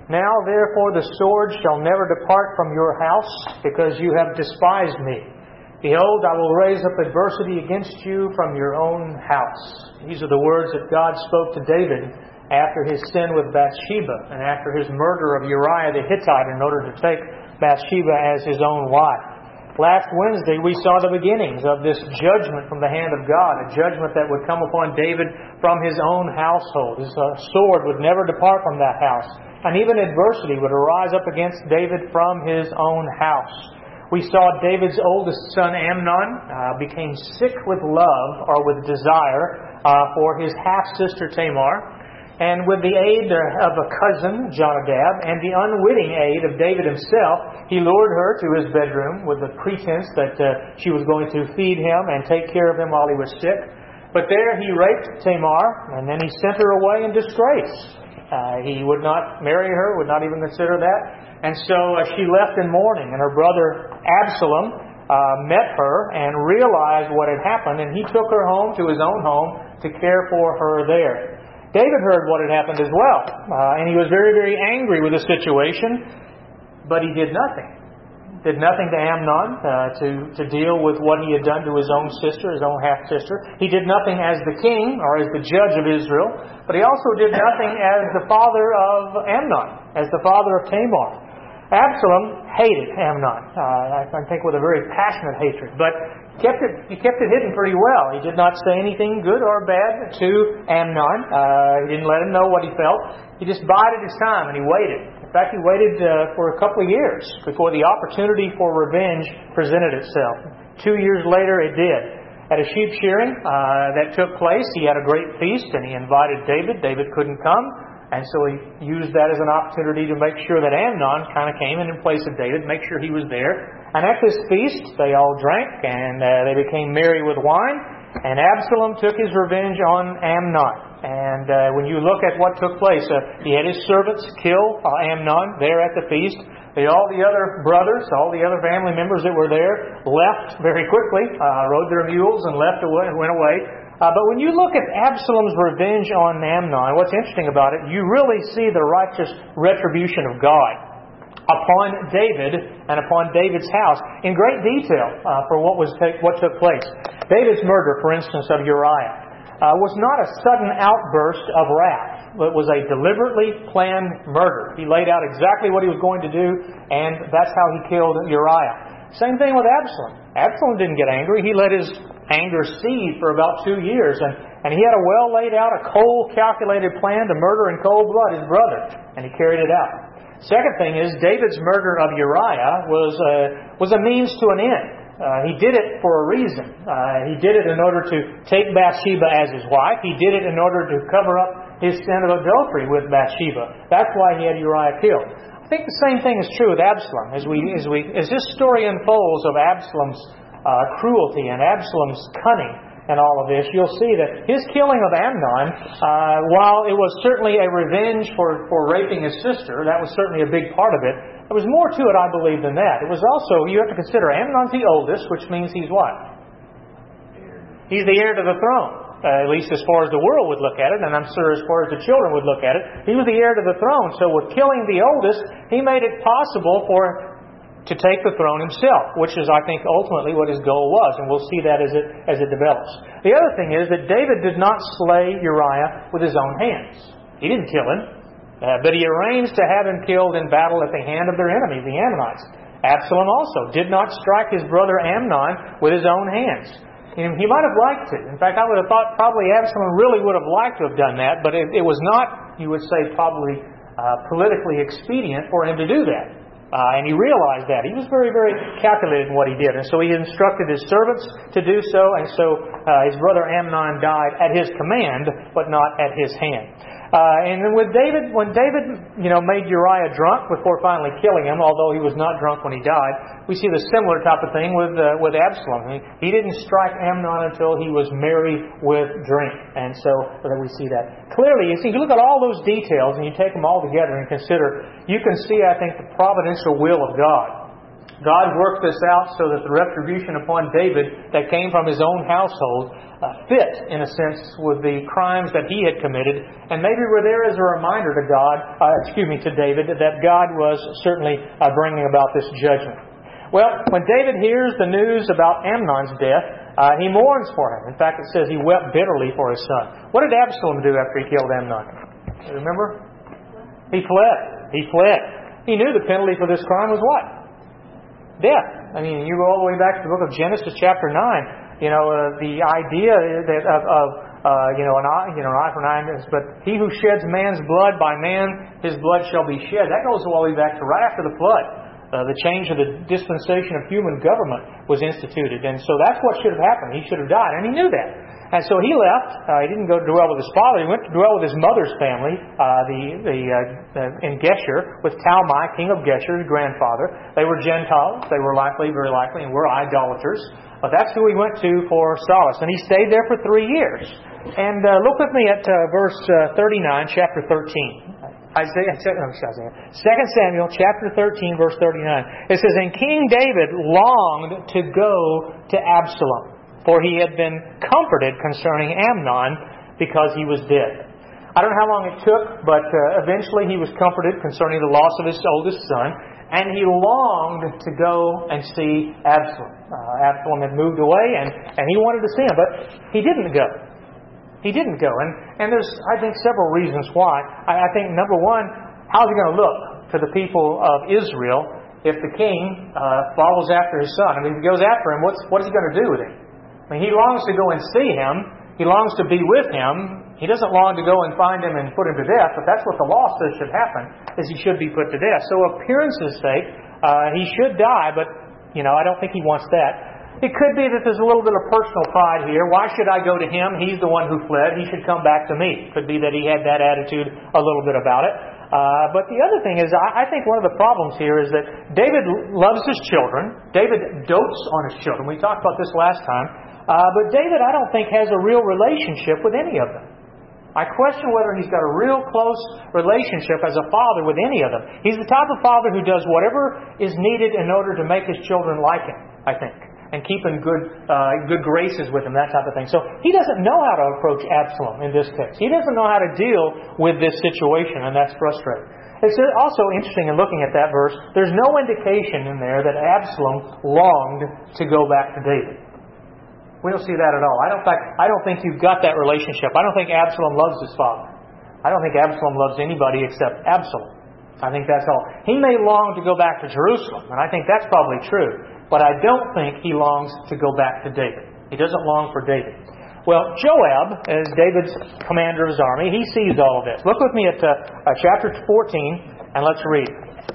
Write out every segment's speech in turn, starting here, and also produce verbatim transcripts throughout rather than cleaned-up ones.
Now therefore the sword shall never depart from your house, because you have despised me. Behold, I will raise up adversity against you from your own house. These are the words that God spoke to David after his sin with Bathsheba and after his murder of Uriah the Hittite in order to take Bathsheba as his own wife. Last Wednesday we saw the beginnings of this judgment from the hand of God, a judgment that would come upon David from his own household. His sword would never depart from that house, and even adversity would arise up against David from his own house. We saw David's oldest son Amnon uh, became sick with love or with desire uh, for his half-sister Tamar. And with the aid of a cousin, Jonadab, and the unwitting aid of David himself, he lured her to his bedroom with the pretense that uh, she was going to feed him and take care of him while he was sick. But there he raped Tamar, and then he sent her away in disgrace. Uh, he would not marry her, would not even consider that. And so uh, she left in mourning, and her brother Absalom uh, met her and realized what had happened, and he took her home to his own home to care for her there. David heard what had happened as well, uh, and he was very, very angry with the situation, but he did nothing. Did nothing to Amnon uh, to, to deal with what he had done to his own sister, his own half-sister. He did nothing as the king or as the judge of Israel, but he also did nothing as the father of Amnon, as the father of Tamar. Absalom hated Amnon, uh, I think with a very passionate hatred, but kept it, he kept it hidden pretty well. He did not say anything good or bad to Amnon. Uh, he didn't let him know what he felt. He just bided his time and he waited. In fact, he waited uh, for a couple of years before the opportunity for revenge presented itself. Two years later, it did. At a sheep shearing uh, that took place, he had a great feast and he invited David. David couldn't come. And so he used that as an opportunity to make sure that Amnon kind of came in in place of David, make sure he was there. And at this feast, they all drank, and uh, they became merry with wine. And Absalom took his revenge on Amnon. And uh, when you look at what took place, uh, he had his servants kill uh, Amnon there at the feast. They, all the other brothers, all the other family members that were there, left very quickly, uh, rode their mules and left away, went away. Uh, but when you look at Absalom's revenge on Amnon, what's interesting about it, you really see the righteous retribution of God upon David and upon David's house in great detail uh, for what was take, what took place. David's murder, for instance, of Uriah, uh, was not a sudden outburst of wrath. It was a deliberately planned murder. He laid out exactly what he was going to do, and that's how he killed Uriah. Same thing with Absalom. Absalom didn't get angry. He let his anger seethe for about two years, and, and he had a well laid out, a cold, calculated plan to murder in cold blood his brother, and he carried it out. Second thing is, David's murder of Uriah was a, was a means to an end. Uh, he did it for a reason. Uh, he did it in order to take Bathsheba as his wife. He did it in order to cover up his sin of adultery with Bathsheba. That's why he had Uriah killed. I think the same thing is true with Absalom. As we, as we, as this story unfolds of Absalom's uh, cruelty and Absalom's cunning and all of this, you'll see that his killing of Amnon, uh, while it was certainly a revenge for, for raping his sister, that was certainly a big part of it. There was more to it, I believe, than that. It was also, you have to consider, Amnon's the oldest, which means he's what? He's the heir to the throne. Uh, at least as far as the world would look at it, and I'm sure as far as the children would look at it. He was the heir to the throne, so with killing the oldest, he made it possible for to take the throne himself, which is, I think, ultimately what his goal was, and we'll see that as it as it develops. The other thing is that David did not slay Uriah with his own hands. He didn't kill him, uh, but he arranged to have him killed in battle at the hand of their enemies, the Ammonites. Absalom also did not strike his brother Amnon with his own hands. He might have liked it. In fact, I would have thought probably Absalom really would have liked to have done that, but it, it was not, you would say, probably uh, politically expedient for him to do that. Uh, and he realized that. He was very, very calculated in what he did. And so he instructed his servants to do so, and so uh, his brother Amnon died at his command, but not at his hand. Uh, and then with David, when David, you know, made Uriah drunk before finally killing him, although he was not drunk when he died, we see the similar type of thing with uh, with Absalom. He, he didn't strike Amnon until he was merry with drink, and so we see that clearly. You see, you look at all those details and you take them all together and consider. You can see, I think, the providential will of God God worked this out so that the retribution upon David that came from his own household uh, fit, in a sense, with the crimes that he had committed, and maybe were there as a reminder to God, uh, excuse me, to David, that God was certainly uh, bringing about this judgment. Well, when David hears the news about Amnon's death, uh, he mourns for him. In fact, it says he wept bitterly for his son. What did Absalom do after he killed Amnon? Remember? He fled. He fled. He knew the penalty for this crime was what? Death. I mean, you go all the way back to the book of Genesis, chapter nine. You know, uh, the idea that of, of uh, you know, an eye, you know, an eye for an eye. But he who sheds man's blood, by man his blood shall be shed. That goes all the way back to right after the flood. Uh, the change of the dispensation of human government was instituted, and so that's what should have happened. He should have died, and he knew that. And so he left. Uh, he didn't go to dwell with his father. He went to dwell with his mother's family, uh, the the uh, in Geshur, with Talmai, king of Geshur, his grandfather. They were Gentiles. They were likely, very likely, and were idolaters. But that's who he went to for solace, and he stayed there for three years. And uh, look with me at uh, verse uh, thirty-nine, chapter thirteen. Isaiah, Isaiah, Second Samuel, chapter thirteen, verse thirty-nine. It says, "And King David longed to go to Absalom, for he had been comforted concerning Amnon because he was dead." I don't know how long it took, but uh, eventually he was comforted concerning the loss of his oldest son, and he longed to go and see Absalom. Uh, Absalom had moved away, and, and he wanted to see him, but he didn't go. He didn't go. And, and there's, I think, several reasons why. I, I think, number one, how's it going to look to the people of Israel if the king uh, follows after his son? I mean, if he goes after him, what's, what is he going to do with him? I mean, he longs to go and see him. He longs to be with him. He doesn't long to go and find him and put him to death, but that's what the law says should happen, is he should be put to death. So appearance's sake, uh, he should die, but, you know, I don't think he wants that. It could be that there's a little bit of personal pride here. Why should I go to him? He's the one who fled. He should come back to me. Could be that he had that attitude a little bit about it. Uh, but the other thing is, I, I think one of the problems here is that David loves his children. David dotes on his children. We talked about this last time. Uh, but David, I don't think, has a real relationship with any of them. I question whether he's got a real close relationship as a father with any of them. He's the type of father who does whatever is needed in order to make his children like him, I think, and keep in good uh, good graces with him, that type of thing. So he doesn't know how to approach Absalom in this case. He doesn't know how to deal with this situation, and that's frustrating. It's also interesting in looking at that verse, there's no indication in there that Absalom longed to go back to David. We don't see that at all. I don't think, I don't think you've got that relationship. I don't think Absalom loves his father. I don't think Absalom loves anybody except Absalom. I think that's all. He may long to go back to Jerusalem, and I think that's probably true. But I don't think he longs to go back to David. He doesn't long for David. Well, Joab, as David's commander of his army, he sees all of this. Look with me at uh, uh, chapter fourteen, and let's read.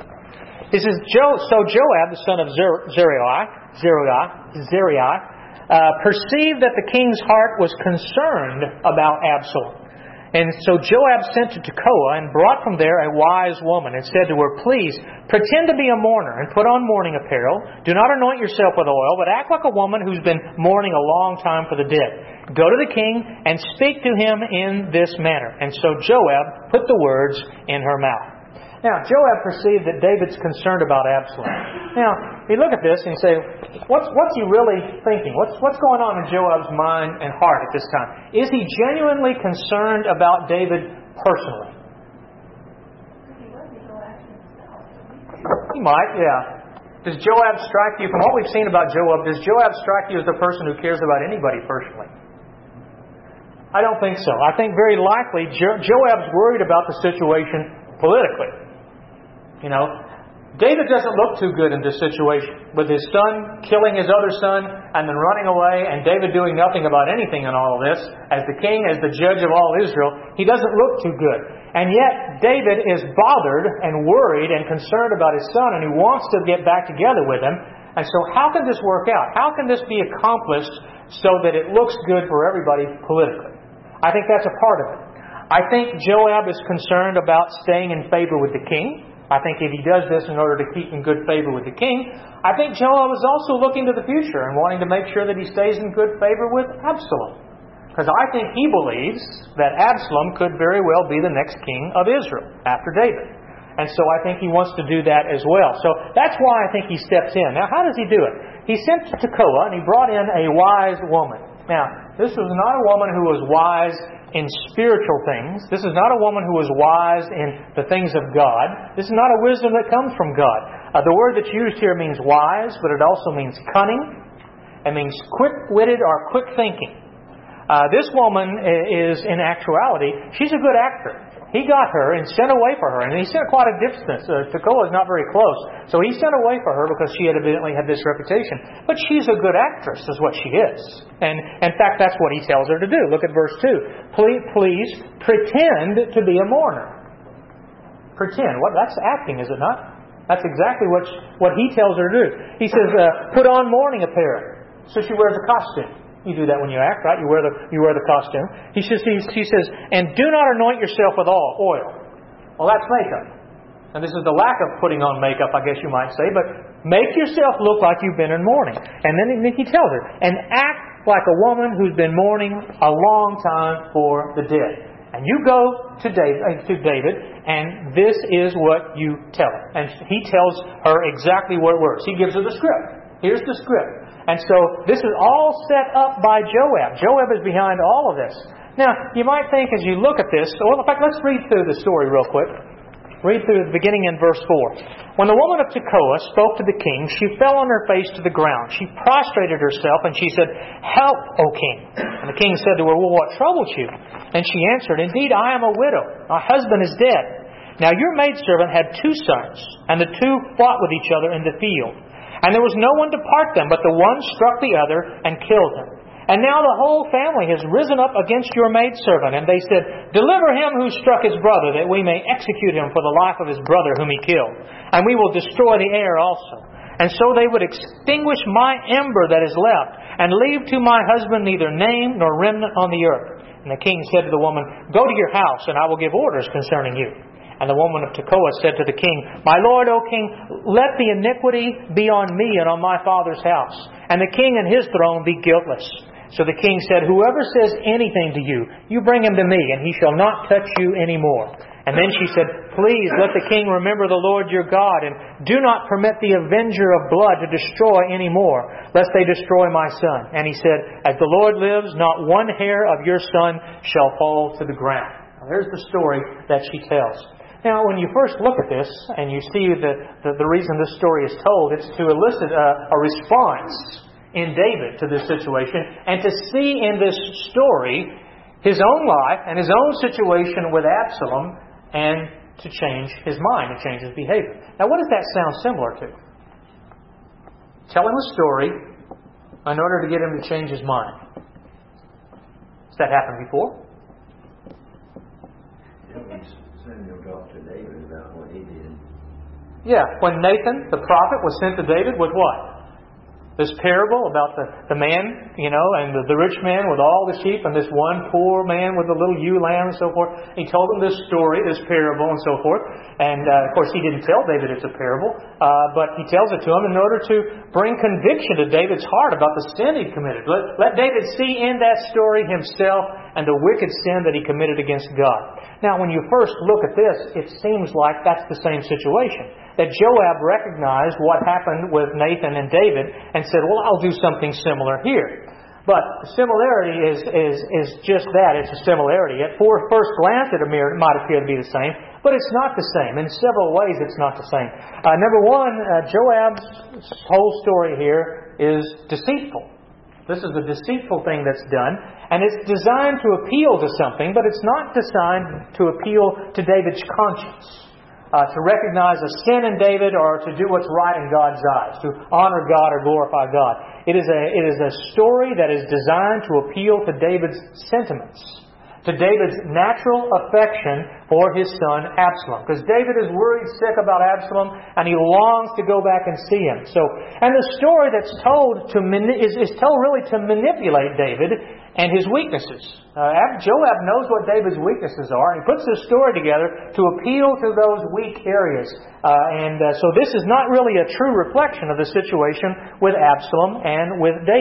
He says, jo- So Joab, the son of Zer- Zeruiah, Zeruiah, Zeruiah, Uh, perceived that the king's heart was concerned about Absalom. And so Joab sent to Tekoa and brought from there a wise woman and said to her, "Please, pretend to be a mourner and put on mourning apparel. Do not anoint yourself with oil, but act like a woman who's been mourning a long time for the dead. Go to the king and speak to him in this manner." And so Joab put the words in her mouth. Now, Joab perceived that David's concerned about Absalom. Now, you look at this and you say, what's, what's he really thinking? What's, what's going on in Joab's mind and heart at this time? Is he genuinely concerned about David personally? He might, yeah. Does Joab strike you, from what we've seen about Joab, does Joab strike you as the person who cares about anybody personally? I don't think so. I think very likely jo- Joab's worried about the situation politically. You know, David doesn't look too good in this situation, with his son killing his other son and then running away, and David doing nothing about anything in all of this. As the king, as the judge of all Israel, he doesn't look too good. And yet, David is bothered and worried and concerned about his son, and he wants to get back together with him. And so how can this work out? How can this be accomplished so that it looks good for everybody politically? I think that's a part of it. I think Joab is concerned about staying in favor with the king. I think if he does this in order to keep in good favor with the king, I think Joab is also looking to the future and wanting to make sure that he stays in good favor with Absalom. Because I think he believes that Absalom could very well be the next king of Israel after David. And so I think he wants to do that as well. So that's why I think he steps in. Now, how does he do it? He sent to Tekoa and he brought in a wise woman. Now, this was not a woman who was wise in spiritual things. This is not a woman who was wise in the things of God. This is not a wisdom that comes from God. Uh, the word that's used here means wise, but it also means cunning. It means quick-witted or quick-thinking. Uh, this woman is, in actuality, she's a good actor. He got her and sent away for her. And he sent quite a distance. Uh, Tekoa is not very close. So he sent away for her because she had evidently had this reputation. But she's a good actress, is what she is. And in fact, that's what he tells her to do. Look at verse two. Please, please pretend to be a mourner. Pretend. What? That's acting, is it not? That's exactly what, what he tells her to do. He says, uh, put on mourning apparel. So she wears a costume. You do that when you act, right? You wear the you wear the costume. He says, he, he says, and do not anoint yourself with all oil. Well, that's makeup. And this is the lack of putting on makeup, I guess you might say. But make yourself look like you've been in mourning. And then he tells her, and act like a woman who's been mourning a long time for the dead. And you go to David, to David, and this is what you tell her. And he tells her exactly what it works. He gives her the script. Here's the script. And so this is all set up by Joab. Joab is behind all of this. Now, you might think as you look at this, well, in fact, let's read through the story real quick. Read through the beginning in verse four. When the woman of Tekoa spoke to the king, she fell on her face to the ground. She prostrated herself and she said, help, O king. And the king said to her, well, what troubles you? And she answered, indeed, I am a widow. My husband is dead. Now your maidservant had two sons, and the two fought with each other in the field. And there was no one to part them, but the one struck the other and killed him. And now the whole family has risen up against your maidservant. And they said, deliver him who struck his brother, that we may execute him for the life of his brother whom he killed. And we will destroy the heir also. And so they would extinguish my ember that is left, and leave to my husband neither name nor remnant on the earth. And the king said to the woman, go to your house, and I will give orders concerning you. And the woman of Tekoa said to the king, my lord, O king, let the iniquity be on me and on my father's house, and the king and his throne be guiltless. So the king said, whoever says anything to you, you bring him to me, and he shall not touch you any more. And then she said, please let the king remember the Lord your God, and do not permit the avenger of blood to destroy any more, lest they destroy my son. And he said, as the Lord lives, not one hair of your son shall fall to the ground. Now, there's the story that she tells. Now, when you first look at this, and you see the, the, the reason this story is told, it's to elicit a, a response in David to this situation, and to see in this story his own life and his own situation with Absalom, and to change his mind and change his behavior. Now, what does that sound similar to? Tell him a story in order to get him to change his mind. Has that happened before? Samuel talked to David about what he did. Yeah, when Nathan, the prophet, was sent to David with what? This parable about the, the man, you know, and the, the rich man with all the sheep, and this one poor man with the little ewe lamb and so forth. He told him this story, this parable and so forth. And, uh, of course, he didn't tell David it's a parable, uh, but he tells it to him in order to bring conviction to David's heart about the sin he'd committed. Let, let David see in that story himself and the wicked sin that he committed against God. Now, when you first look at this, it seems like that's the same situation. That Joab recognized what happened with Nathan and David and said, well, I'll do something similar here. But the similarity is, is, is just that. It's a similarity. At first glance, it might appear to be the same, but it's not the same. In several ways, it's not the same. Uh, number one, uh, Joab's whole story here is deceitful. This is a deceitful thing that's done, and it's designed to appeal to something, but it's not designed to appeal to David's conscience, uh, to recognize a sin in David or to do what's right in God's eyes, to honor God or glorify God. It is a, it is a story that is designed to appeal to David's sentiments, to David's natural affection for his son Absalom. Because David is worried sick about Absalom, and he longs to go back and see him. So, and the story that's told to is, is told really to manipulate David and his weaknesses. Uh, Joab knows what David's weaknesses are, and he puts this story together to appeal to those weak areas. Uh, and uh, so this is not really a true reflection of the situation with Absalom and with David.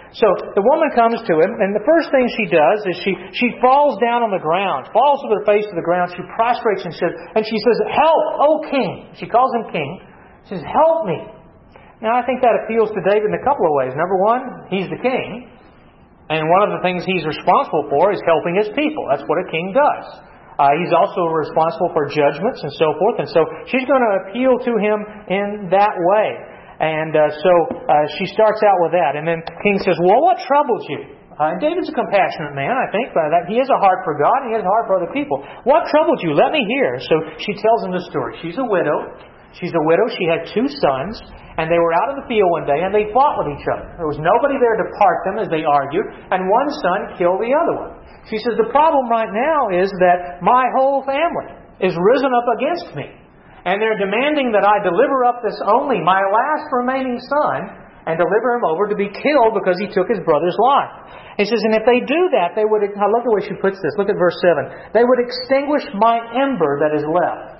So the woman comes to him, and the first thing she does is she, she falls down on the ground, falls with her face to the ground, she prostrates and says, and she says, "Help, O king." She calls him king. She says, "Help me." Now I think that appeals to David in a couple of ways. Number one, he's the king. And one of the things he's responsible for is helping his people. That's what a king does. Uh, he's also responsible for judgments and so forth. And so she's going to appeal to him in that way. And uh, so uh, she starts out with that. And then the king says, "Well, what troubles you?" Uh, and David's a compassionate man, I think. But that he has a heart for God and he has a heart for other people. "What troubled you? Let me hear." So she tells him the story. She's a widow. She's a widow. She had two sons. And they were out in the field one day and they fought with each other. There was nobody there to part them as they argued. And one son killed the other one. She says, "The problem right now is that my whole family is risen up against me. And they're demanding that I deliver up this only, my last remaining son, and deliver him over to be killed because he took his brother's life." He says, "And if they do that, they would," I love the way she puts this. Look at verse seven. "They would extinguish my ember that is left."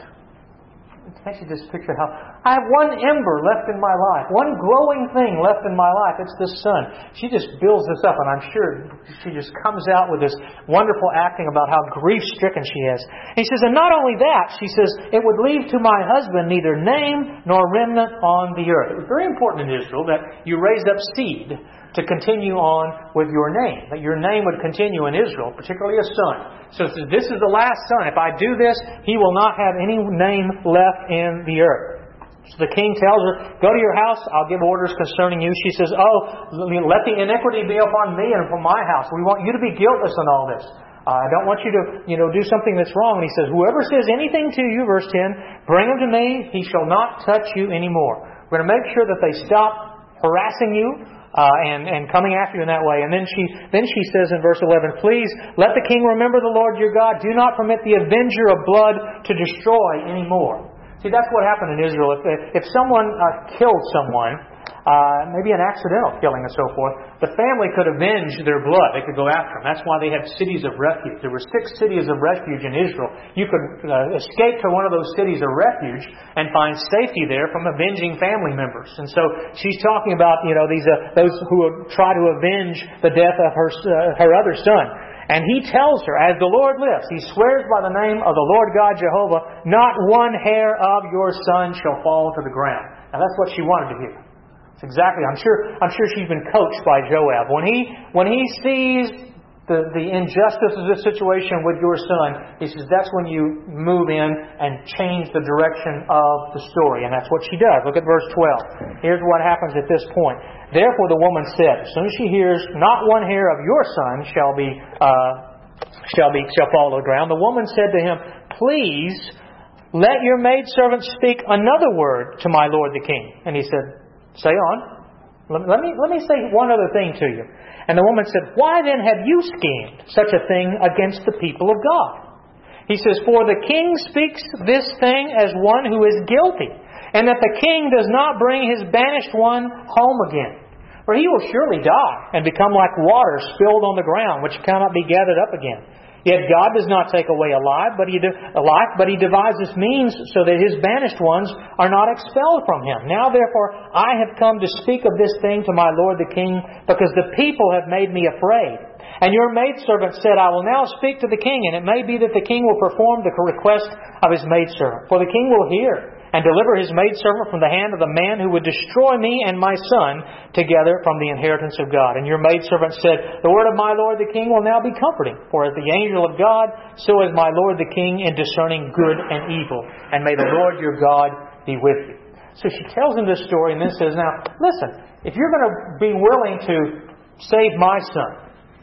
Can't you just picture how I have one ember left in my life, one glowing thing left in my life. It's this son. She just builds this up, and I'm sure she just comes out with this wonderful acting about how grief-stricken she is. And he says, and not only that, she says, "It would leave to my husband neither name nor remnant on the earth." It was very important in Israel that you raised up seed to continue on with your name, that your name would continue in Israel, particularly a son. So this is the last son. If I do this, he will not have any name left in the earth. So the king tells her, "Go to your house, I'll give orders concerning you." She says, "Oh, let the iniquity be upon me and upon my house. We want you to be guiltless in all this. Uh, I don't want you to, you know, do something that's wrong." And he says, "Whoever says anything to you," verse ten, "bring him to me, he shall not touch you anymore." We're going to make sure that they stop harassing you, Uh, and, and coming after you in that way. And then she then she says in verse eleven, "Please let the king remember the Lord your God. Do not permit the avenger of blood to destroy anymore." See, that's what happened in Israel. If, if someone uh, killed someone, uh, maybe an accidental killing and so forth, the family could avenge their blood. They could go after them. That's why they had cities of refuge. There were six cities of refuge in Israel. You could uh, escape to one of those cities of refuge and find safety there from avenging family members. And so she's talking about, you know, these uh, those who would try to avenge the death of her uh, her other son. And he tells her, "As the Lord lives," he swears by the name of the Lord God Jehovah, "not one hair of your son shall fall to the ground." Now that's what she wanted to hear. It's exactly. I'm sure. I'm sure she's been coached by Joab. When he when he sees the the injustice of this situation with your son, he says that's when you move in and change the direction of the story, and that's what she does. Look at verse twelve. Here's what happens at this point. "Therefore the woman said," as soon as she hears, "not one hair of your son shall be uh, shall be shall fall to the ground," the woman said to him, "Please let your maidservant speak another word to my lord the king." And he said, "Say on. Let, let me let me say one other thing to you." And the woman said, "Why then have you schemed such a thing against the people of God?" He says, "For the king speaks this thing as one who is guilty, and that the king does not bring his banished one home again. For he will surely die and become like water spilled on the ground, which cannot be gathered up again. Yet God does not take away a life, but He de- a life, but He devises means so that His banished ones are not expelled from Him. Now therefore I have come to speak of this thing to my lord the king, because the people have made me afraid. And your maidservant said, I will now speak to the king, and it may be that the king will perform the request of his maidservant. For the king will hear and deliver his maidservant from the hand of the man who would destroy me and my son together from the inheritance of God. And your maidservant said, the word of my lord the king will now be comforting. For as the angel of God, so is my lord the king in discerning good and evil. And may the Lord your God be with you. So she tells him this story and then says, now, listen, if you're going to be willing to save my son,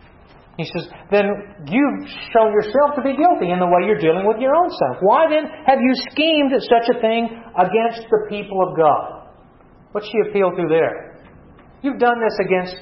he says, then you've shown yourself to be guilty in the way you're dealing with your own son. Why then have you schemed such a thing against the people of God? What's she appeal to there? You've done this against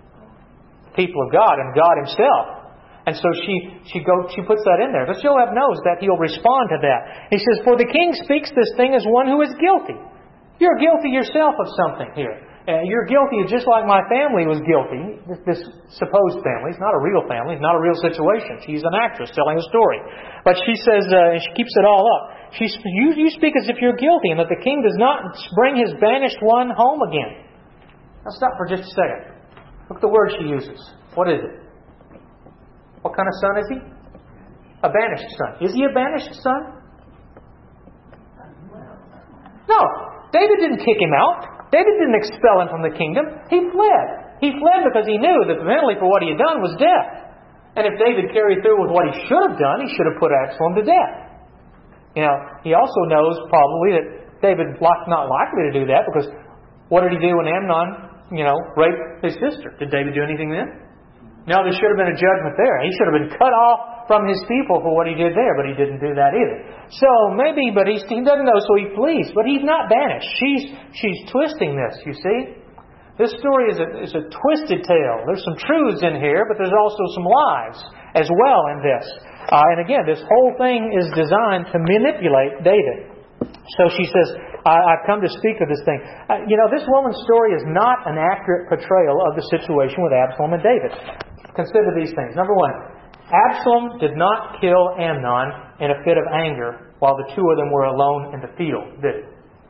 the people of God and God Himself. And so she she go, she puts that in there. But Joab knows that he'll respond to that. He says, for the king speaks this thing as one who is guilty. You're guilty yourself of something here. Uh, you're guilty just like my family was guilty. This, this supposed family. It's not a real family. It's not a real situation. She's an actress telling a story. But she says, uh, and she keeps it all up. She, you, you speak as if you're guilty and that the king does not bring his banished one home again. Now stop for just a second. Look at the word she uses. What is it? What kind of son is he? A banished son. Is he a banished son? No. David didn't kick him out. David didn't expel him from the kingdom. He fled. He fled because he knew that the penalty for what he had done was death. And if David carried through with what he should have done, he should have put Absalom to death. You know, he also knows probably that David was not likely to do that, because what did he do when Amnon, you know, raped his sister? Did David do anything then? No, there should have been a judgment there. He should have been cut off from his people for what he did there, but he didn't do that either. So maybe, but he, he doesn't know, so he flees. But he's not banished. She's she's twisting this, you see. This story is a, is a twisted tale. There's some truths in here, but there's also some lies as well in this. Uh, and again, this whole thing is designed to manipulate David. So she says, I, I've come to speak of this thing. Uh, you know, this woman's story is not an accurate portrayal of the situation with Absalom and David. Consider these things. Number one, Absalom did not kill Amnon in a fit of anger while the two of them were alone in the field, did he?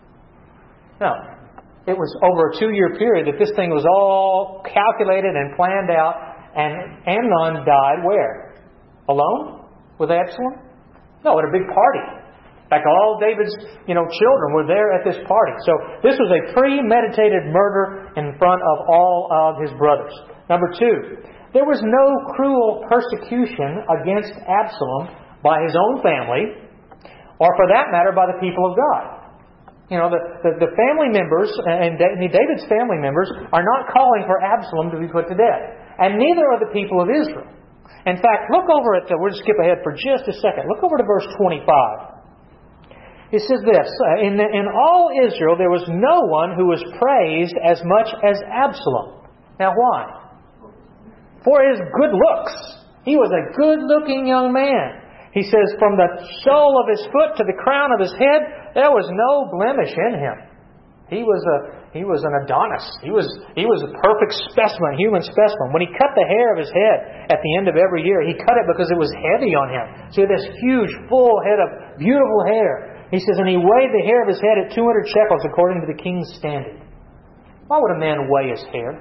No. It was over a two-year period that this thing was all calculated and planned out, and Amnon died where? Alone? With Absalom? No, at a big party. In fact, all David's, you know, children were there at this party. So this was a premeditated murder in front of all of his brothers. Number two, there was no cruel persecution against Absalom by his own family, or for that matter, by the people of God. You know, the, the, the family members, and David's family members, are not calling for Absalom to be put to death. And neither are the people of Israel. In fact, look over at, the, we'll just skip ahead for just a second. Look over to verse twenty-five. It says this, in, the, in all Israel there was no one who was praised as much as Absalom. Now why? For his good looks. He was a good-looking young man. He says, from the sole of his foot to the crown of his head, there was no blemish in him. He was a he was an Adonis. He was he was a perfect specimen, human specimen. When he cut the hair of his head at the end of every year, he cut it because it was heavy on him. So he had this huge, full head of beautiful hair. He says, and he weighed the hair of his head at two hundred shekels according to the king's standard. Why would a man weigh his hair?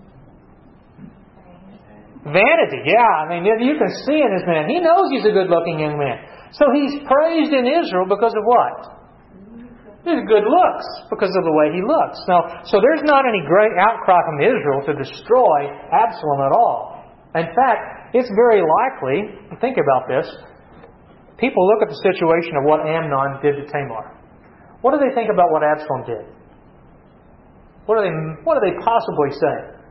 Vanity, yeah. I mean, you can see in this man. He knows he's a good-looking young man. So he's praised in Israel because of what? His good looks, because of the way he looks. Now, so there's not any great outcry from Israel to destroy Absalom at all. In fact, it's very likely, think about this, people look at the situation of what Amnon did to Tamar. What do they think about what Absalom did? What do they, what do they possibly say?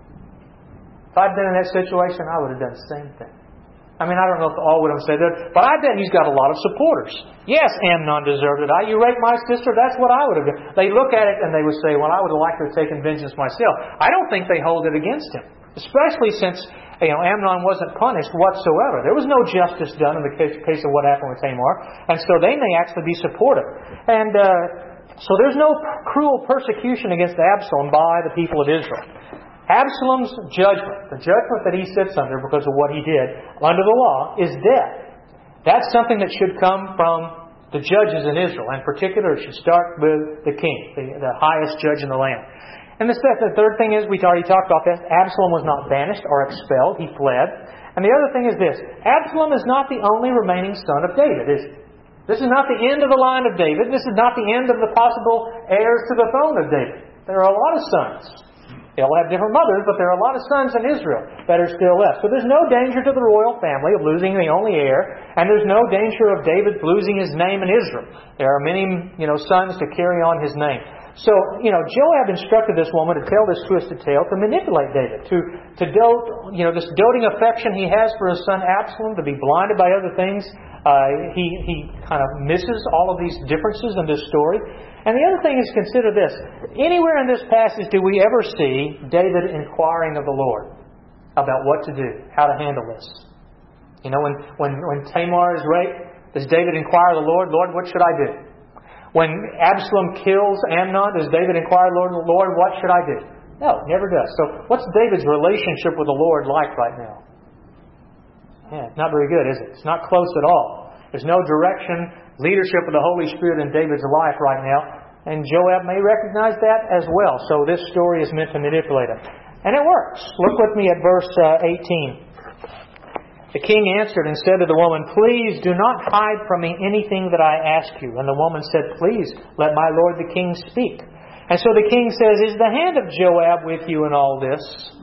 If I'd been in that situation, I would have done the same thing. I mean, I don't know if all would have said that, but I bet he's got a lot of supporters. Yes, Amnon deserved it. I, you raped my sister, that's what I would have done. They look at it and they would say, well, I would have liked to have taken vengeance myself. I don't think they hold it against him, especially since, you know, Amnon wasn't punished whatsoever. There was no justice done in the case, case of what happened with Tamar, and so they may actually be supportive. And uh, so there's no cruel persecution against Absalom by the people of Israel. Absalom's judgment, the judgment that he sits under because of what he did under the law, is death. That's something that should come from the judges in Israel. In particular, it should start with the king, the, the highest judge in the land. And the, the third thing is, we already talked about this, Absalom was not banished or expelled. He fled. And the other thing is this, Absalom is not the only remaining son of David, is he? This is not the end of the line of David. This is not the end of the possible heirs to the throne of David. There are a lot of sons. They all have different mothers, but there are a lot of sons in Israel that are still left. So there's no danger to the royal family of losing the only heir, and there's no danger of David losing his name in Israel. There are many, you know, sons to carry on his name. So, you know, Joab instructed this woman to tell this twisted tale to manipulate David, to to dote, you know, this doting affection he has for his son Absalom, to be blinded by other things. Uh, he he kind of misses all of these differences in this story. And the other thing is, consider this. Anywhere in this passage do we ever see David inquiring of the Lord about what to do, how to handle this? You know, when, when, when Tamar is raped, does David inquire of the Lord, Lord, what should I do? When Absalom kills Amnon, does David inquire, Lord, Lord, what should I do? No, never does. So what's David's relationship with the Lord like right now? Yeah, it's not very good, is it? It's not close at all. There's no direction, leadership of the Holy Spirit in David's life right now. And Joab may recognize that as well. So this story is meant to manipulate him. And it works. Look with me at verse uh, eighteen. The king answered and said to the woman, "Please do not hide from me anything that I ask you." And the woman said, "Please, let my lord the king speak." And so the king says, "Is the hand of Joab with you in all this?"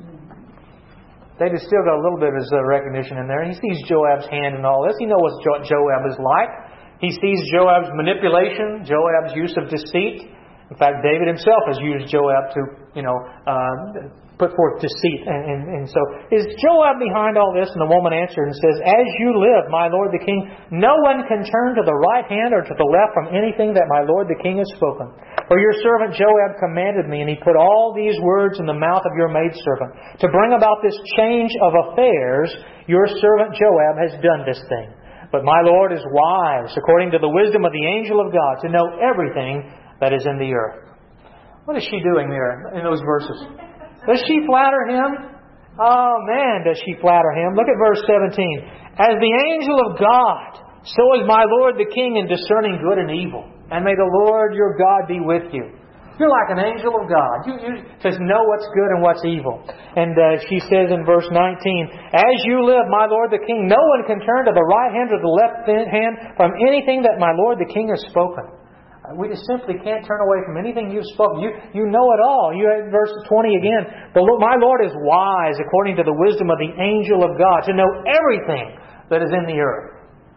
David still got a little bit of his uh, recognition in there. He sees Joab's hand in all this. He knows what jo- Joab is like. He sees Joab's manipulation, Joab's use of deceit. In fact, David himself has used Joab to, you know, uh, put forth deceit. And, and, and so, is Joab behind all this? And the woman answered and says, "As you live, my lord the king, no one can turn to the right hand or to the left from anything that my lord the king has spoken. For your servant Joab commanded me, and he put all these words in the mouth of your maidservant. To bring about this change of affairs, your servant Joab has done this thing. But my Lord is wise, according to the wisdom of the angel of God, to know everything that is in the earth." What is she doing there in those verses? Does she flatter him? Oh man, does she flatter him. Look at verse seventeen. "As the angel of God, so is my Lord the king in discerning good and evil. And may the Lord your God be with you." You're like an angel of God. You, you just know what's good and what's evil. And uh, she says in verse nineteen, "As you live, my Lord the king, no one can turn to the right hand or the left hand from anything that my Lord the king has spoken." We just simply can't turn away from anything you've spoken. You you know it all. You have verse twenty again. "The Lord, my Lord is wise according to the wisdom of the angel of God to know everything that is in the earth."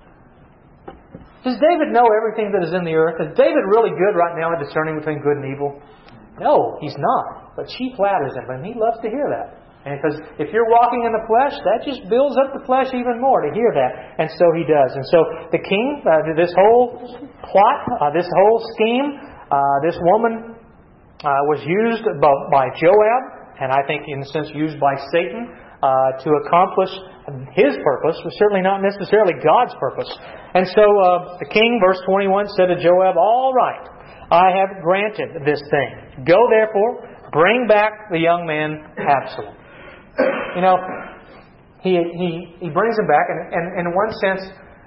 Does David know everything that is in the earth? Is David really good right now at discerning between good and evil? No, he's not. But she flatters him, and he loves to hear that. And because if you're walking in the flesh, that just builds up the flesh even more to hear that. And so he does. And so the king, uh, this whole plot, uh, this whole scheme, uh, this woman uh, was used by Joab, and I think in a sense used by Satan uh, to accomplish his purpose, but certainly not necessarily God's purpose. And so uh, the king, verse twenty-one, said to Joab, "All right, I have granted this thing. Go therefore, bring back the young man Absalom." You know, he he he brings him back, and, and, and in one sense,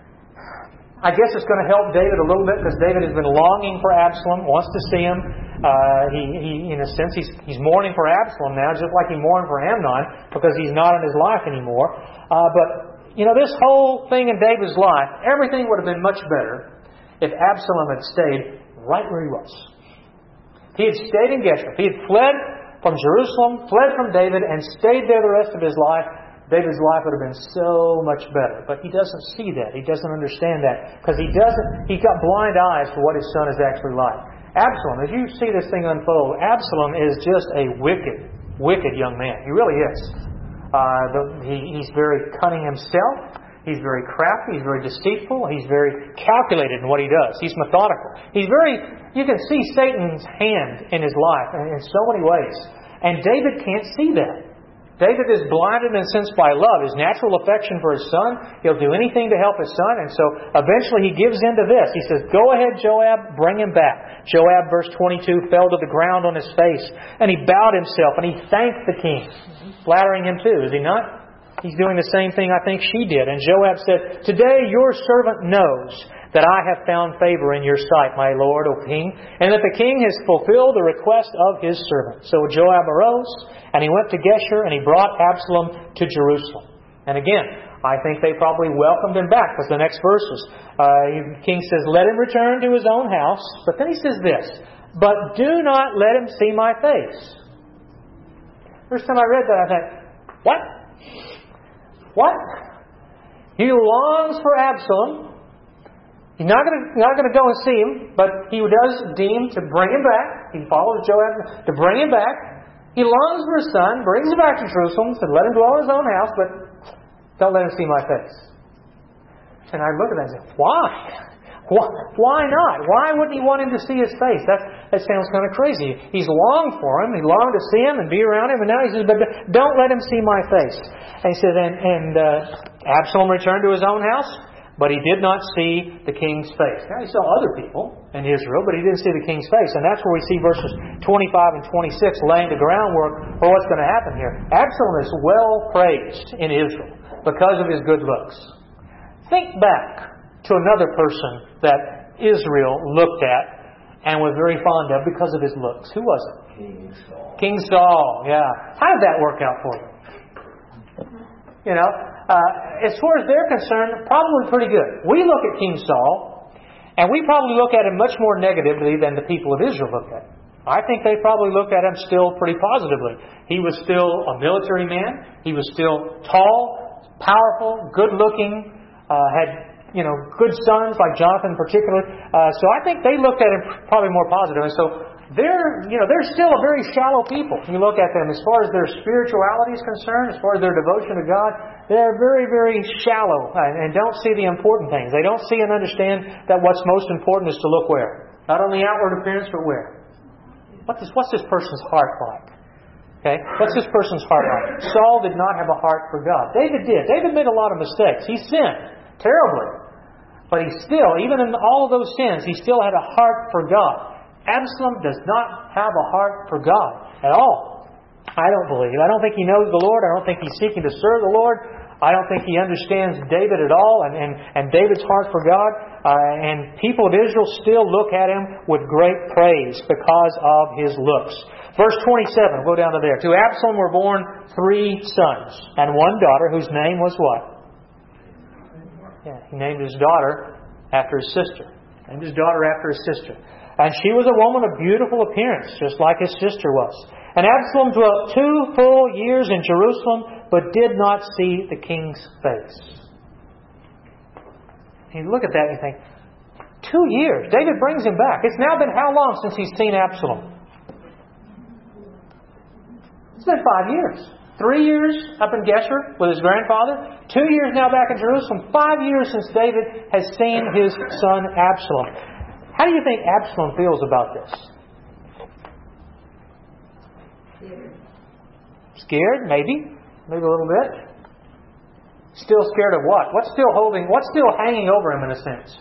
I guess it's going to help David a little bit because David has been longing for Absalom, wants to see him. Uh, he, he, in a sense, he's he's mourning for Absalom now, just like he mourned for Amnon because he's not in his life anymore. Uh, but you know, this whole thing in David's life, everything would have been much better if Absalom had stayed right where he was. He had stayed in Geshur. He had fled from Jerusalem, fled from David, and stayed there the rest of his life. David's life would have been so much better. But he doesn't see that. He doesn't understand that. Because he doesn't, he's got blind eyes for what his son is actually like. Absalom, as you see this thing unfold, Absalom is just a wicked, wicked young man. He really is. Uh, the, he, he's very cunning himself. He's very crafty. He's very deceitful. He's very calculated in what he does. He's methodical. He's very, you can see Satan's hand in his life in so many ways. And David can't see that. David is blinded in a sense by love, his natural affection for his son. He'll do anything to help his son. And so eventually he gives in to this. He says, "Go ahead, Joab, bring him back." Joab, verse twenty-two, fell to the ground on his face. And he bowed himself and he thanked the king. Flattering him too, is he not? He's doing the same thing I think she did. And Joab said, "Today your servant knows that I have found favor in your sight, my lord, O king, and that the king has fulfilled the request of his servant." So Joab arose, and he went to Geshur, and he brought Absalom to Jerusalem. And again, I think they probably welcomed him back, because the next verses, uh, the king says, "Let him return to his own house." But then he says this, "But do not let him see my face." First time I read that, I thought, what? What? He longs for Absalom. He's not going to not going to go and see him, but he does deem to bring him back. He follows Joab to bring him back. He longs for his son, brings him back to Jerusalem, said, "Let him dwell in his own house, but don't let him see my face." And I look at that and say, why? Why not? Why wouldn't he want him to see his face? That that sounds kind of crazy. He's longed for him. He longed to see him and be around him. And now he says, "But don't let him see my face." And he says, and, and uh, Absalom returned to his own house, but he did not see the king's face. Now he saw other people in Israel, but he didn't see the king's face. And that's where we see verses twenty-five and twenty-six laying the groundwork for what's going to happen here. Absalom is well praised in Israel because of his good looks. Think back to another person that Israel looked at and was very fond of because of his looks. Who was it? King Saul. King Saul, yeah. How did that work out for you? You know, uh, as far as they're concerned, probably pretty good. We look at King Saul, and we probably look at him much more negatively than the people of Israel looked at him. I think they probably looked at him still pretty positively. He was still a military man. He was still tall, powerful, good-looking, uh, had you know good sons like Jonathan in particular. Uh, so I think they looked at him probably more positive. And so they're you know they're still a very shallow people. You look at them as far as their spirituality is concerned, as far as their devotion to God. They're very, very shallow and don't see the important things. They don't see and understand that what's most important is to look where? Not on the outward appearance, but where? What is, what's this person's heart like? Okay, what's this person's heart like? Saul did not have a heart for God. David did. David made a lot of mistakes. He sinned terribly. But he still, even in all of those sins, he still had a heart for God. Absalom does not have a heart for God at all. I don't believe. I don't think he knows the Lord. I don't think he's seeking to serve the Lord. I don't think he understands David at all and, and, and David's heart for God. Uh, and people of Israel still look at him with great praise because of his looks. Verse twenty-seven, we'll go down to there. To Absalom were born three sons and one daughter whose name was what? Yeah, he named his daughter after his sister. He named his daughter after his sister. And she was a woman of beautiful appearance, just like his sister was. And Absalom dwelt two full years in Jerusalem, but did not see the king's face. And you look at that and you think, two years. David brings him back. It's now been how long since he's seen Absalom? It's been five years. Three years up in Geshur with his grandfather. Two years now back in Jerusalem. Five years since David has seen his son Absalom. How do you think Absalom feels about this? Scared. Scared? Maybe. Maybe a little bit. Still scared of what? What's still holding, what's still hanging over him in a sense?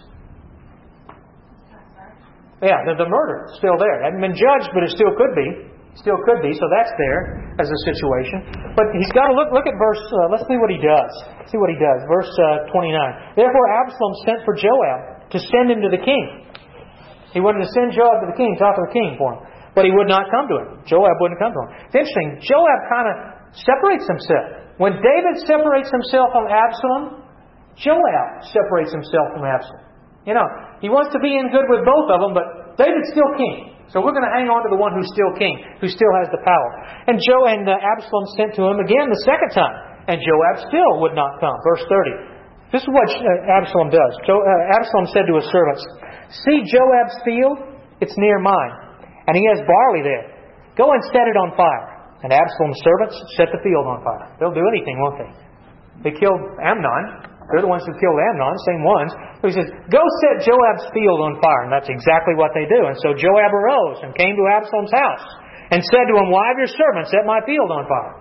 Yeah, the, the murder is still there. It hasn't been judged, but it still could be. Still could be, so that's there as a situation. But he's got to look look at verse, uh, let's see what he does. See what he does. Verse uh, twenty-nine. Therefore Absalom sent for Joab to send him to the king. He wanted to send Joab to the king, talk to the king for him. But he would not come to him. Joab wouldn't come to him. It's interesting. Joab kind of separates himself. When David separates himself from Absalom, Joab separates himself from Absalom. You know, he wants to be in good with both of them, but David's still king. So we're going to hang on to the one who's still king, who still has the power. And Joe and uh, Absalom sent to him again the second time. And Joab still would not come. Verse thirty. This is what uh, Absalom does. Jo, uh, Absalom said to his servants, "See Joab's field? It's near mine. And he has barley there. Go and set it on fire." And Absalom's servants set the field on fire. They'll do anything, won't they? They killed Amnon. They're the ones who killed Amnon, same ones. So he says, "Go set Joab's field on fire." And that's exactly what they do. And so Joab arose and came to Absalom's house and said to him, "Why have your servants set my field on fire?"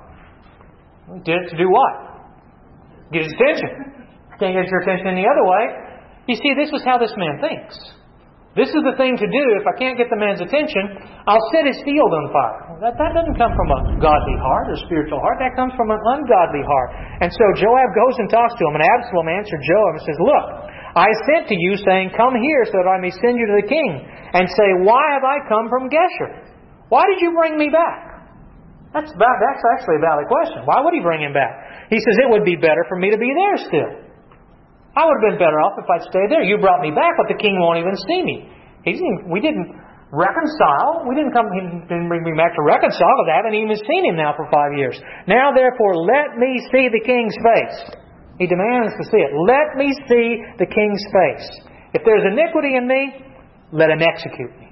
He did it to do what? Get his attention. Can't get your attention any other way. You see, this is how this man thinks. This is the thing to do. If I can't get the man's attention, I'll set his field on fire. That, that doesn't come from a godly heart or spiritual heart. That comes from an ungodly heart. And so Joab goes and talks to him. And Absalom answered Joab and says, "Look, I sent to you saying, 'Come here so that I may send you to the king.' And say, 'Why have I come from Geshur? Why did you bring me back?'" That's, about, that's actually a valid question. Why would he bring him back? He says, "It would be better for me to be there still. I would have been better off if I'd stayed there. You brought me back, but the king won't even see me." He didn't, we didn't reconcile. We didn't come. He didn't bring me back to reconcile, because I haven't even seen him now for five years. Now, therefore, let me see the king's face. He demands to see it. Let me see the king's face. If there's iniquity in me, let him execute me.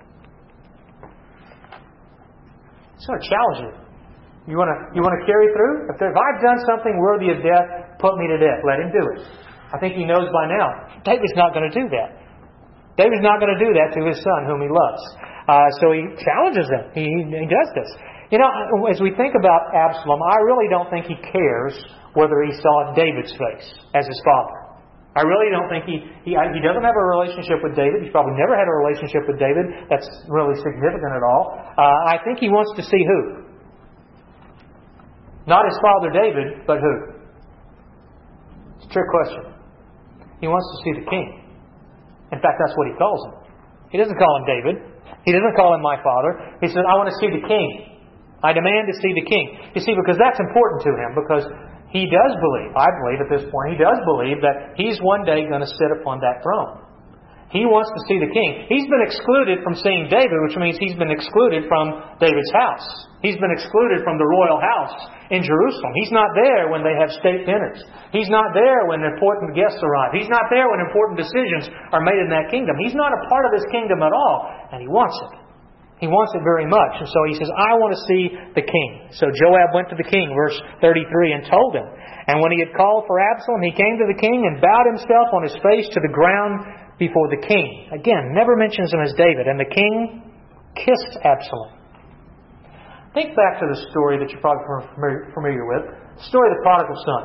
So I challenge you. You want to you want to carry through? If, there, if I've done something worthy of death, put me to death. Let him do it. I think he knows by now. David's not going to do that. David's not going to do that to his son, whom he loves. Uh, so he challenges them. He, he does this. You know, as we think about Absalom, I really don't think he cares whether he saw David's face as his father. I really don't think he, he he doesn't have a relationship with David. He's probably never had a relationship with David that's really significant at all. Uh, I think he wants to see who? Not his father David, but who? It's a trick question. He wants to see the king. In fact, that's what he calls him. He doesn't call him David. He doesn't call Him my Father. He says, I want to see the King. I demand to see the King. You see, because that's important to Him, because He does believe, I believe at this point, He does believe that He's one day going to sit upon that throne. He wants to see the King. He's been excluded from seeing David, which means He's been excluded from David's house. He's been excluded from the royal house in Jerusalem. He's not there when they have state dinners. He's not there when important guests arrive. He's not there when important decisions are made in that kingdom. He's not a part of this kingdom at all, and He wants it. He wants it very much. And so He says, I want to see the King. So Joab went to the king, verse thirty-three, and told him. And when he had called for Absalom, he came to the king and bowed himself on his face to the ground before the king. Again, never mentions him as David. And the king kissed Absalom. Think back to the story that you're probably familiar with. The story of the prodigal son.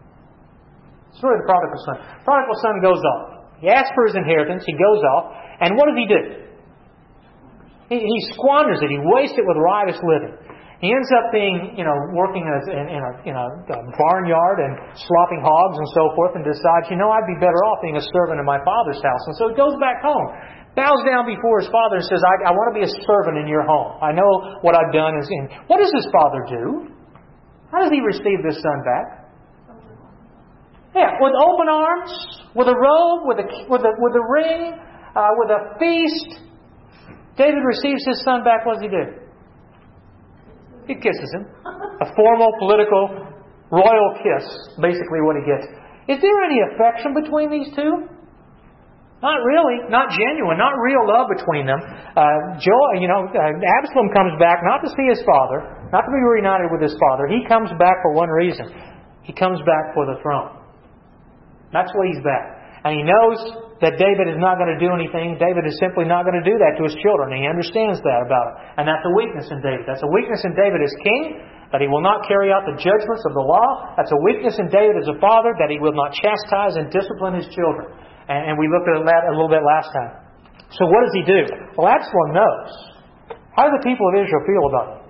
The story of the prodigal son. The prodigal son goes off. He asks for his inheritance. He goes off. And what does he do? He, he squanders it. He wastes it with riotous living. He ends up being, you know, working as in, in, a, in a barnyard and slopping hogs and so forth, and decides, you know, I'd be better off being a servant in my father's house. And so he goes back home, bows down before his father and says, I, I want to be a servant in your home. I know what I've done is in. What does his father do? How does he receive this son back? Yeah, with open arms, with a robe, with a with a with a ring, uh, with a feast. David receives his son back. What does he do? He kisses him. A formal, political, royal kiss, basically what he gets. Is there any affection between these two? Not really. Not genuine. Not real love between them. Uh, Joel, you know, uh, Absalom comes back not to see his father, not to be reunited with his father. He comes back for one reason. He comes back for the throne. That's why he's back. And he knows that David is not going to do anything. David is simply not going to do that to his children. And he understands that about it. And that's a weakness in David. That's a weakness in David as king, that he will not carry out the judgments of the law. That's a weakness in David as a father, that he will not chastise and discipline his children. And, and we looked at that a little bit last time. So what does he do? Well, Absalom knows. How do the people of Israel feel about him?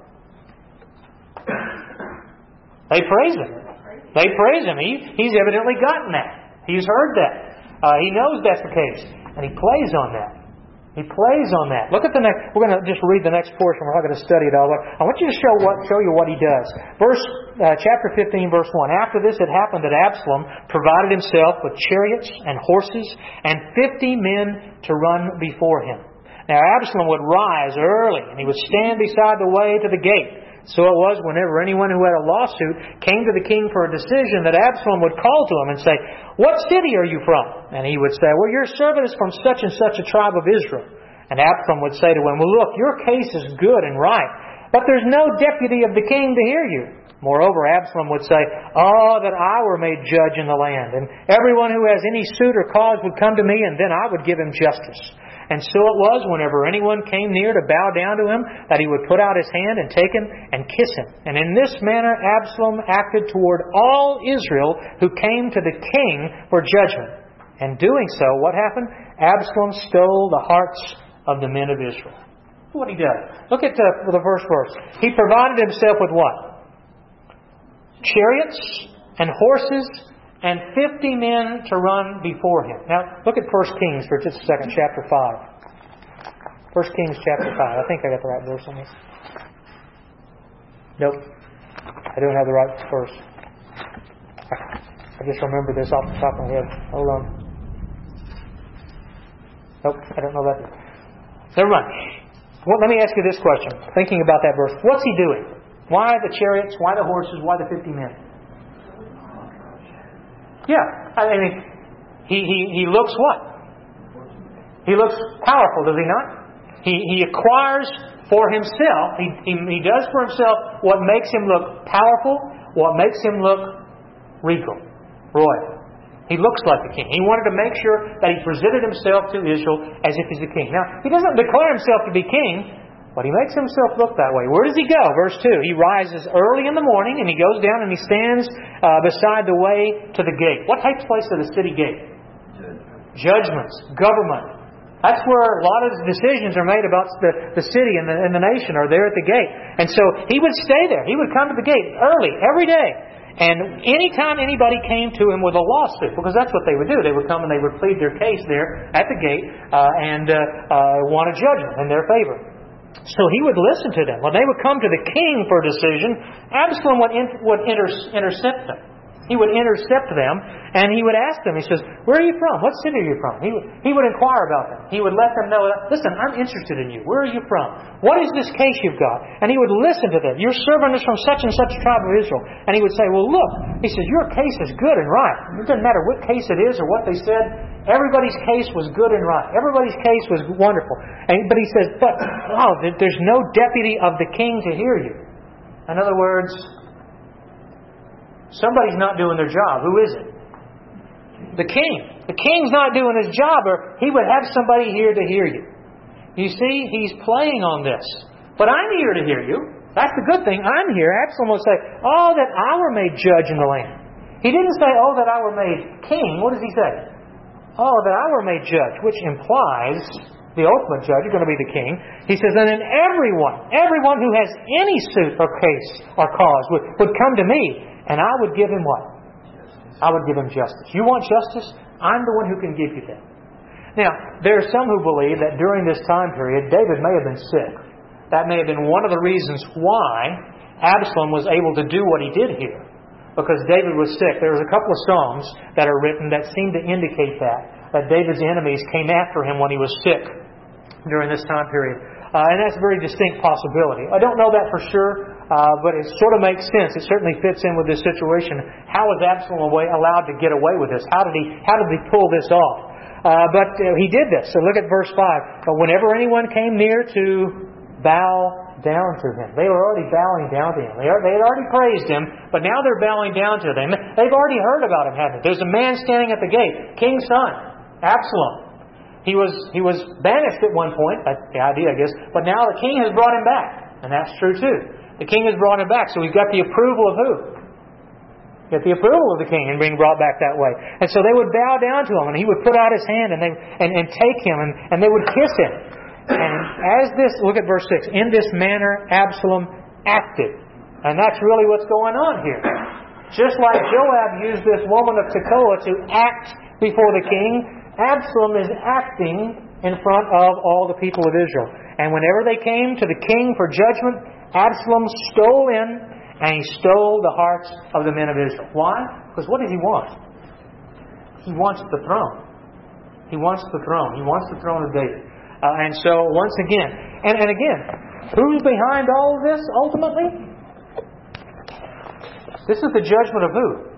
They praise him. They praise him. He, he's evidently gotten that. He's heard that. Uh, he knows that's the case. And he plays on that. He plays on that. Look at the next. We're going to just read the next portion. We're not going to study it all. I want you to show what show you what he does. Verse uh, chapter fifteen, verse one. After this, it happened that Absalom provided himself with chariots and horses and fifty men to run before him. Now Absalom would rise early, and he would stand beside the way to the gate. So it was whenever anyone who had a lawsuit came to the king for a decision that Absalom would call to him and say, "What city are you from?" And he would say, "Well, your servant is from such and such a tribe of Israel." And Absalom would say to him, "Well, look, your case is good and right, but there's no deputy of the king to hear you." Moreover, Absalom would say, "Oh, that I were made judge in the land, and everyone who has any suit or cause would come to me, and then I would give him justice." And so it was, whenever anyone came near to bow down to him, that he would put out his hand and take him and kiss him. And in this manner Absalom acted toward all Israel who came to the king for judgment. And doing so, what happened? Absalom stole the hearts of the men of Israel. That's what he does. Look at the, the first verse. He provided himself with what? Chariots and horses and fifty men to run before him. Now, look at First Kings for just a second, chapter five. First Kings chapter five. I think I got the right verse on this. Nope. I don't have the right verse. I just remember this off the top of my head. Hold on. Nope, I don't know that. Never mind. Well, let me ask you this question. Thinking about that verse. What's he doing? Why the chariots? Why the horses? Why the fifty men? Yeah, I mean, he, he, he looks what? He looks powerful, does he not? He, he acquires for himself, he, he, he does for himself what makes him look powerful, what makes him look regal, royal. He looks like the king. He wanted to make sure that he presented himself to Israel as if he's the king. Now, he doesn't declare himself to be king, but he makes himself look that way. Where does he go? Verse two. He rises early in the morning and he goes down and he stands uh, beside the way to the gate. What takes place at the city gate? Judgments. Government. That's where a lot of decisions are made about the, the city and the, and the nation are there at the gate. And so he would stay there. He would come to the gate early every day. And anytime anybody came to him with a lawsuit, because that's what they would do, they would come and they would plead their case there at the gate uh, and uh, uh, want a judgment in their favor. So he would listen to them. When they would come to the king for a decision, Absalom would, in, would inter- intercept them. He would intercept them, and he would ask them, he says, where are you from? What city are you from? He would, he would inquire about them. He would let them know, listen, I'm interested in you. Where are you from? What is this case you've got? And he would listen to them. Your servant is from such and such tribe of Israel. And he would say, well, look, he says, your case is good and right. It doesn't matter what case it is or what they said. Everybody's case was good and right. Everybody's case was wonderful. And, but he says, but, wow, there's no deputy of the king to hear you. In other words, somebody's not doing their job. Who is it? The king. The king's not doing his job, or he would have somebody here to hear you. You see, he's playing on this. But I'm here to hear you. That's the good thing. I'm here. Absalom will say, oh, that I were made judge in the land. He didn't say, oh, that I were made king. What does he say? Oh, that I were made judge, which implies the ultimate judge is going to be the king. He says, and then everyone, everyone who has any suit or case or cause would, would come to me, and I would give him what? Justice. I would give him justice. You want justice? I'm the one who can give you that. Now, there are some who believe that during this time period, David may have been sick. That may have been one of the reasons why Absalom was able to do what he did here. Because David was sick. There's a couple of Psalms that are written that seem to indicate that. That David's enemies came after him when he was sick during this time period. Uh, and that's a very distinct possibility. I don't know that for sure, uh, but it sort of makes sense. It certainly fits in with this situation. How was Absalom away, allowed to get away with this? How did he, how did he pull this off? Uh, but uh, he did this. So look at verse five. But whenever anyone came near to bow down to him, they were already bowing down to him. They, are, they had already praised him, but now they're bowing down to him. They've already heard about him, haven't they? There's a man standing at the gate, king's son, Absalom. He was he was banished at one point. That's the idea, I guess. But now the king has brought him back. And that's true too. The king has brought him back. So we've got the approval of who? Get the approval of the king and being brought back that way. And so they would bow down to him, and he would put out his hand and they and, and take him, and, and they would kiss him. And as this, look at verse six. In this manner Absalom acted. And that's really what's going on here. Just like Joab used this woman of Tekoa to act before the king, Absalom is acting in front of all the people of Israel. And whenever they came to the king for judgment, Absalom stole in and he stole the hearts of the men of Israel. Why? Because what does he want? He wants the throne. He wants the throne. He wants the throne of David. Uh, and so, once again, and, and again, who's behind all of this ultimately? This is the judgment of who?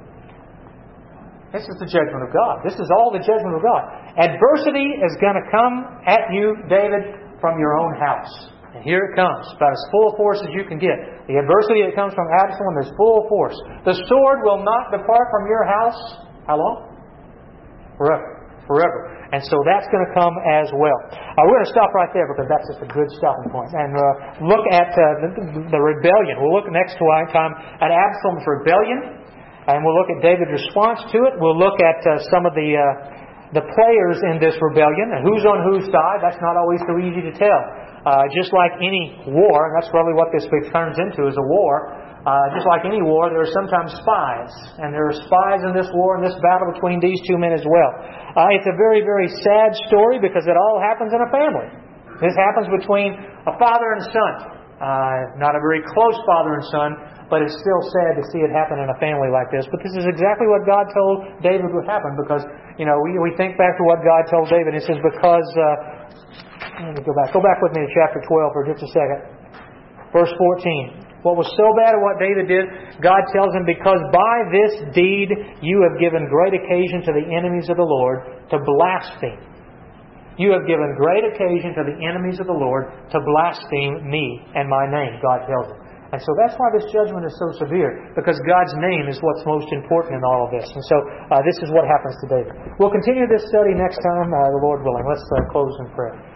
This is the judgment of God. This is all the judgment of God. Adversity is going to come at you, David, from your own house. And here it comes, about as full of force as you can get. The adversity that comes from Absalom is full of force. The sword will not depart from your house. How long? Forever. Forever. And so that's going to come as well. Uh, we're going to stop right there because that's just a good stopping point. And uh, look at uh, the, the rebellion. We'll look next time at Absalom's rebellion. And we'll look at David's response to it. We'll look at uh, some of the uh, the players in this rebellion and who's on whose side. That's not always so easy to tell. Uh, just like any war, and that's really what this turns into is a war. Uh, just like any war, there are sometimes spies. And there are spies in this war and this battle between these two men as well. Uh, it's a very, very sad story because it all happens in a family. This happens between a father and son. Uh, not a very close father and son, but it's still sad to see it happen in a family like this. But this is exactly what God told David would happen because, you know, we, we think back to what God told David. It says because, uh, let me go back. Go back with me to chapter twelve for just a second. Verse fourteen. What was so bad at what David did, God tells him, because by this deed you have given great occasion to the enemies of the Lord to blaspheme. You have given great occasion to the enemies of the Lord to blaspheme me and my name, God tells him. And so that's why this judgment is so severe, because God's name is what's most important in all of this. And so uh, this is what happens to David. We'll continue this study next time, uh, the Lord willing. Let's uh, close in prayer.